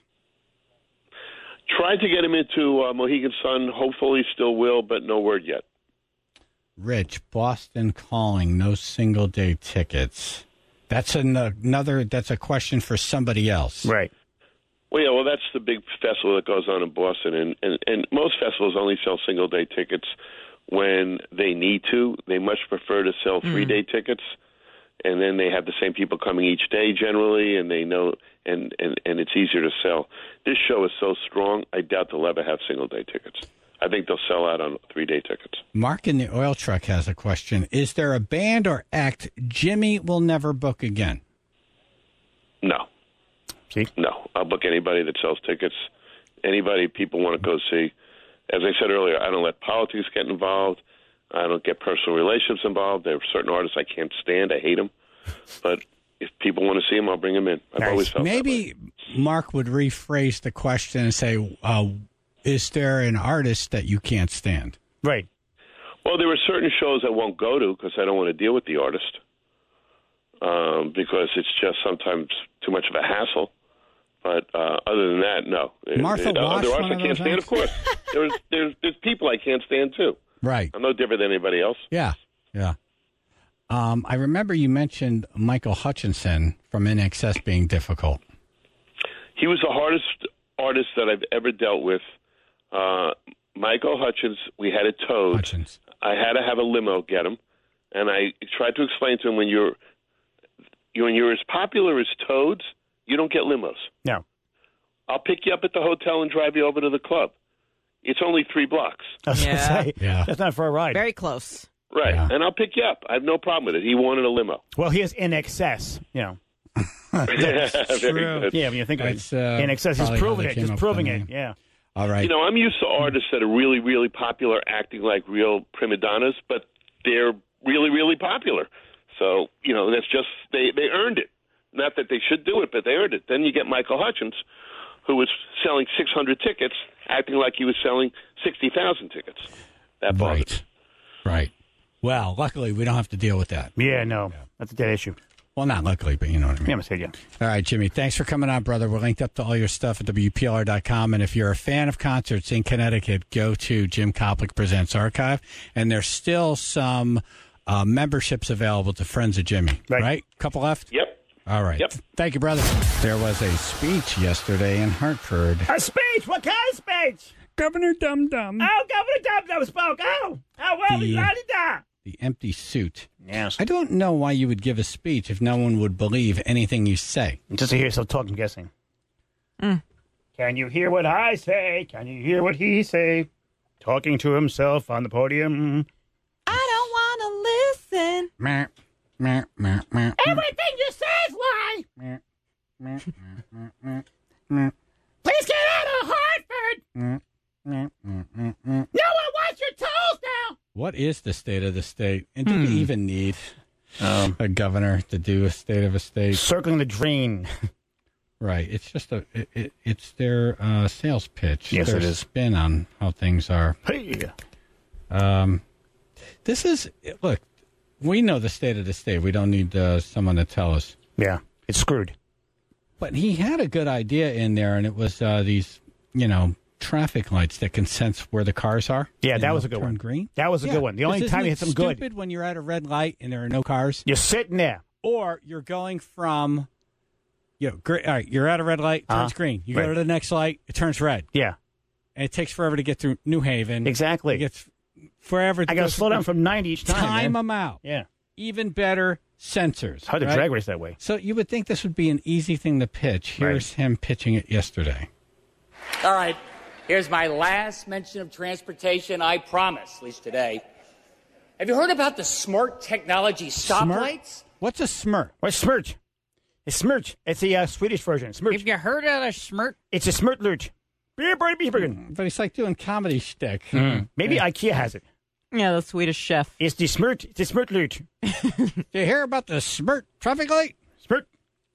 Tried to get him into Mohegan Sun. Hopefully, still will, but no word yet. Rich, Boston Calling, no single-day tickets. That's that's a question for somebody else. Right. Well, yeah, well, that's the big festival that goes on in Boston, and most festivals only sell single-day tickets when they need to. They much prefer to sell 3-day tickets, and then they have the same people coming each day generally, and they know, and it's easier to sell. This show is so strong, I doubt they'll ever have single-day tickets. I think they'll sell out on 3-day tickets. Mark in the oil truck has a question. Is there a band or act Jimmy will never book again? No. See? No. I'll book anybody that sells tickets, anybody people want to go see. As I said earlier, I don't let politics get involved. I don't get personal relationships involved. There are certain artists I can't stand. I hate them. But if people want to see them, I'll bring them in. I've always felt Maybe Mark would rephrase the question and say, is there an artist that you can't stand? Right. Well, there are certain shows I won't go to because I don't want to deal with the artist because it's just sometimes too much of a hassle. But other than that, no. Martha Wash, other artists I can't stand, of course. There's people I can't stand, too. Right. I'm no different than anybody else. Yeah, yeah. I remember you mentioned Michael Hutchinson from NXS being difficult. He was the hardest artist that I've ever dealt with. Michael Hutchins, we had it towed. I had to have a limo get him, and I tried to explain to him when you're as popular as Toads, you don't get limos. No. I'll pick you up at the hotel and drive you over to the club. It's only 3 blocks. I was going to say, that's not for a ride. Very close. Right, and I'll pick you up. I have no problem with it. He wanted a limo. Well, he is in excess, you know. Very good. Yeah, when you think of it, in excess, he's proving it, just proving it, yeah. All right. You know, I'm used to artists that are really, really popular acting like real prima donnas, but they're really, really popular. So, you know, that's just, they earned it. Not that they should do it, but they earned it. Then you get Michael Hutchins, who was selling 600 tickets, acting like he was selling 60,000 tickets. That bothers. Right. Well, luckily, we don't have to deal with that. Yeah, no. That's a dead issue. Well, not luckily, but you know what I mean. Yeah, I'm going to say, yeah. All right, Jimmy, thanks for coming on, brother. We're linked up to all your stuff at WPLR.com. And if you're a fan of concerts in Connecticut, go to Jim Koplik Presents Archive. And there's still some memberships available to Friends of Jimmy. Right? Couple left? Yep. All right. Yep. Thank you, brother. There was a speech yesterday in Hartford. A speech? What kind of speech? Governor Dum Dum. Oh, Governor Dum Dum spoke. Oh, well, The empty suit. Yes. I don't know why you would give a speech if no one would believe anything you say. Just to hear yourself talk, I'm guessing. Can you hear what I say? Can you hear what he say? Talking to himself on the podium. I don't want to listen. Meh, meh, meh, meh. Everything you say is lie. Meh, meh, meh, meh, meh. Please get out of Hartford. Meh, meh, meh, meh, meh. No one wants your toes now. What is the state of the state? And do we even need a governor to do a state of a state? Circling the drain. Right. It's just it's their sales pitch. Yes, their it is. Spin on how things are. Hey. This is, look, we know the state of the state. We don't need someone to tell us. Yeah, it's screwed. But he had a good idea in there, and it was these, traffic lights that can sense where the cars are. Yeah, that was a good one. Green. That was a good one. The only time you hit some good. Stupid when you're at a red light and there are no cars. You're sitting there, or you're going from, all right, you're at a red light, it turns green. You go to the next light, it turns red. Yeah, and it takes forever to get through New Haven. Exactly. It gets forever. I got to slow down from 90 each time. Time them out. Yeah. Even better sensors. It's hard to drag race that way. So you would think this would be an easy thing to pitch. Here's him pitching it yesterday. All right. Here's my last mention of transportation, I promise, at least today. Have you heard about the smart technology stoplights? What's a smart? What's smirch? It's smirch. It's the Swedish version. Smirch. Have you heard of a smirt? It's a smirtlurch. But it's like doing comedy shtick. Maybe IKEA has it. Yeah, the Swedish chef. It's the smirt. It's the smirtlurch. Did you hear about the smirt traffic light? Smirt.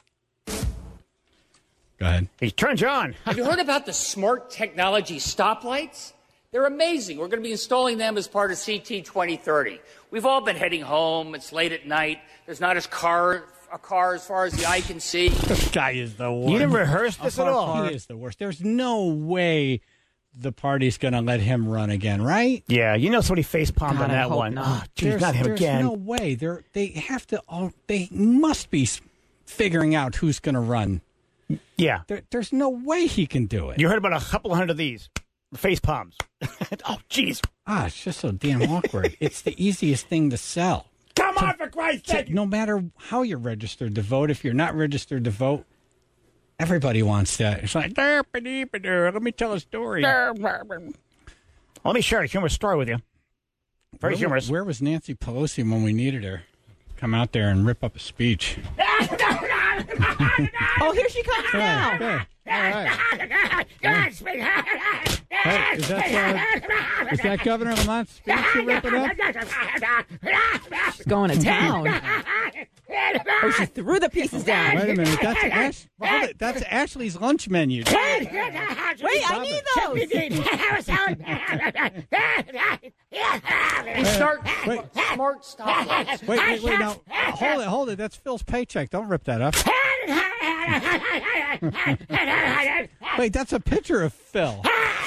Go ahead. He turns you on. Have you heard about the smart technology stoplights? They're amazing. We're going to be installing them as part of CT 2030. We've all been heading home. It's late at night. There's not a car as far as the eye can see. This guy is the worst. You didn't rehearse this at all. He is the worst. There's no way the party's going to let him run again, right? Yeah, somebody face palmed on that one. not. Oh, geez, not him there's again. no way. They must be figuring out who's going to run. Yeah. There's no way he can do it. You heard about a couple hundred of these face palms. Oh, jeez. It's just so damn awkward. It's the easiest thing to sell. Come on, for Christ's sake. No matter how you're registered to vote, if you're not registered to vote, everybody wants that. It's like, let me tell a story. Let me share a humorous story with you. Very humorous. Where was Nancy Pelosi when we needed her? Come out there and rip up a speech. Oh, here she comes now. Okay. All right. Hey, is that Governor Lamont's speech you're ripping up? She's going to town. Oh, she threw the pieces down. Wait a minute. That's Ashley's lunch menu. Wait, I need those. Smart stoplights. Wait. Now, hold it. That's Phil's paycheck. Don't rip that up. Wait, that's a picture of Phil.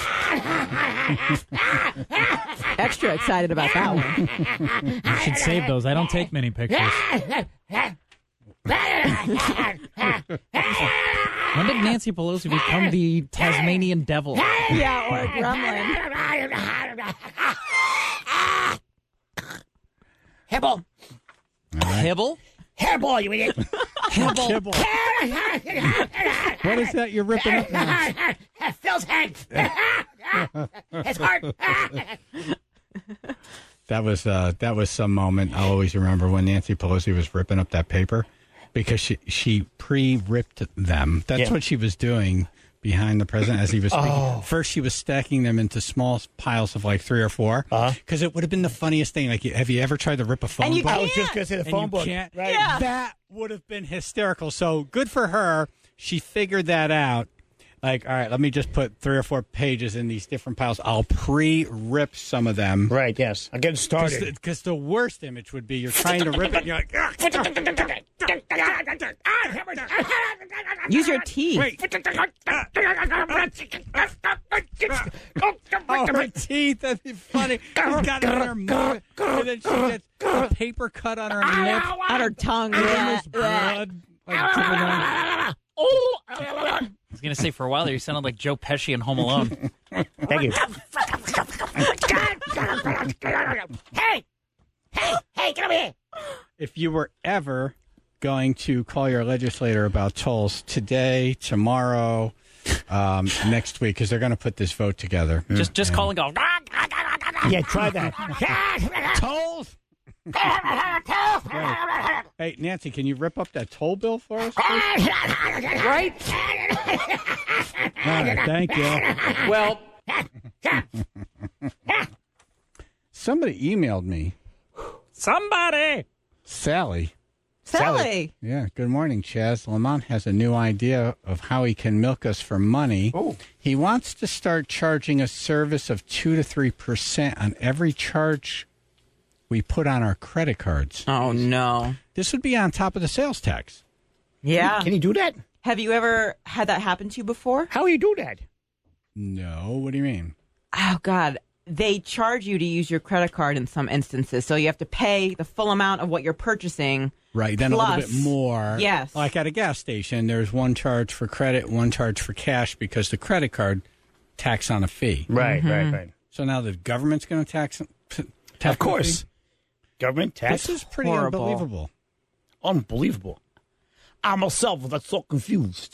Extra excited about that one. You should save those. I don't take many pictures. When did Nancy Pelosi become the Tasmanian devil? Yeah, or a gremlin. Hibble. Hibble? Hairball, you idiot. Kibble. What is that you're ripping up now? Phil's head. It's hard. That was some moment I'll always remember when Nancy Pelosi was ripping up that paper because she pre-ripped them. That's what she was doing behind the president as he was speaking. First, she was stacking them into small piles of like 3 or 4 because it would have been the funniest thing. Like, have you ever tried to rip a phone book? I was just going to say the phone book. Right? Yeah. That would have been hysterical. So good for her. She figured that out. Like, all right, let me just put 3 or 4 pages in these different piles. I'll pre-rip some of them. Right, yes. I'll get started. Because the worst image would be you're trying to rip it and you're like, use your teeth. Wait. Her teeth. That'd be funny. She's got it on her mouth. And then she gets a paper cut on her lip. On her tongue. And then there's blood. Like, dripping on. I was going to say, for a while there, you sounded like Joe Pesci in Home Alone. Thank you. Hey, get over here. If you were ever going to call your legislator about tolls today, tomorrow, next week, because they're going to put this vote together. Just call and go. Yeah, try that. Tolls? Hey, Nancy, can you rip up that toll bill for us, please? Right? All right, thank you. Well, Somebody emailed me. Somebody! Sally. Sally. Yeah, good morning, Chaz. Lamont has a new idea of how he can milk us for money. Oh. He wants to start charging a service of 2 to 3% on every charge we put on our credit cards. Oh, no. This would be on top of the sales tax. Yeah. Can you do that? Have you ever had that happen to you before? How do you do that? No, what do you mean? Oh, God. They charge you to use your credit card in some instances. So you have to pay the full amount of what you're purchasing. Right, then plus, a little bit more. Yes. Like at a gas station, there's one charge for credit, one charge for cash because the credit card tax on a fee. Right. So now the government's going to tax Of course. Government tax. This is pretty Horrible. unbelievable. Unbelievable. I myself that's so confused.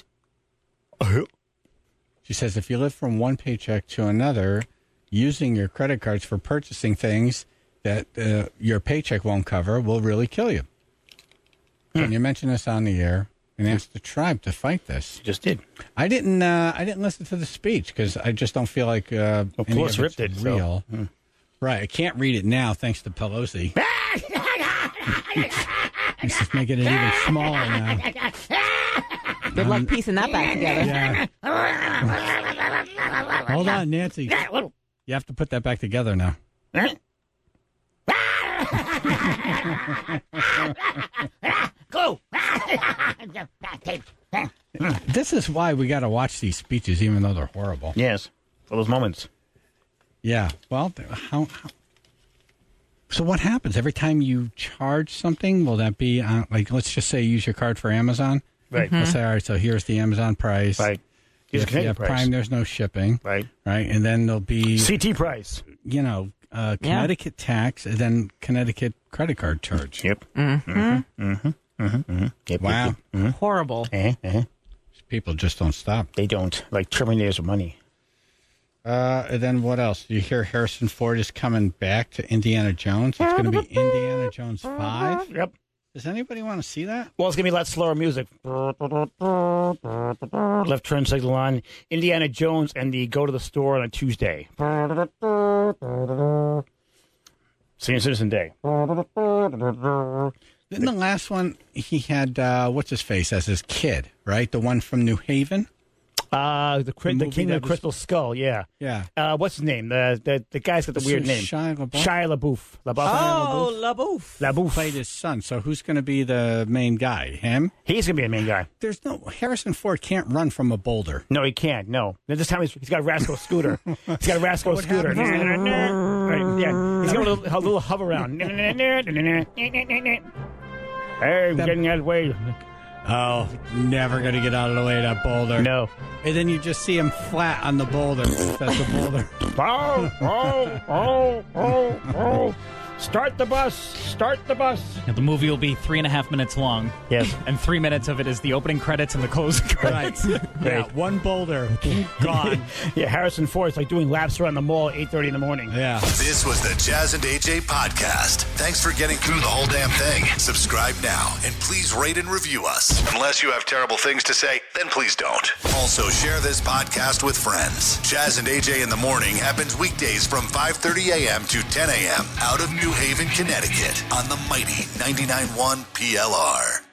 She says if you live from one paycheck to another using your credit cards for purchasing things that your paycheck won't cover will really kill you. Can you mention this on the air and ask the tribe to fight this? Just did. I didn't listen to the speech because I just don't feel like any of it's ripped it, real. so. Right. I can't read it now thanks to Pelosi. It's just making it even smaller now. Good luck piecing that back together. Yeah. Hold on, Nancy. You have to put that back together now. Go. This is why we got to watch these speeches, even though they're horrible. Yes. for those moments. Yeah. Well, how? So what happens every time you charge something? Will that be like, let's just say, use your card for Amazon? Right. Let's say, all right, so here's the Amazon price. Right. If you have Prime, there's no shipping. Right. Right. And then there'll be CT price. Connecticut tax, and then Connecticut credit card charge. Yep. Yep. Wow. Horrible. People just don't stop. They don't. Like Terminators of money. And then what else? You hear Harrison Ford is coming back to Indiana Jones. It's going to be Indiana Jones 5. Yep. Does anybody want to see that? Well, it's going to be a lot slower music. Left turn signal on. Indiana Jones and the Go to the Store on a Tuesday. Senior Citizen Day. In the last one, he had, what's his face as his kid, right? The one from New Haven? The King of the Crystal Skull, yeah. Yeah. What's his name? The guy's got the weird name. Shia LaBeouf. Shia LaBeouf. LaBeouf. LaBeouf. Played his son. So who's going to be the main guy? Him? He's going to be the main guy. Harrison Ford can't run from a boulder. No, he can't. No. This time he's got a Rascal scooter. He's got a Rascal scooter. Right, yeah. He's got a little hover around. Hey, I'm getting out of the way. Oh, never going to get out of the way of that boulder. No. And then you just see him flat on the boulder. That's the boulder. Start the bus. Start the bus. Now, the movie will be 3.5 minutes long. Yes. And 3 minutes of it is the opening credits and the closing credits. Right. Yeah, one boulder gone. Yeah, Harrison Ford's like doing laps around the mall at 8:30 in the morning. Yeah. This was the Jazz and AJ podcast. Thanks for getting through the whole damn thing. Subscribe now and please rate and review us. Unless you have terrible things to say, then please don't. Also, share this podcast with friends. Jazz and AJ in the morning happens weekdays from 5:30 a.m. to 10 a.m. out of New Haven, Connecticut on the mighty 99.1 PLR.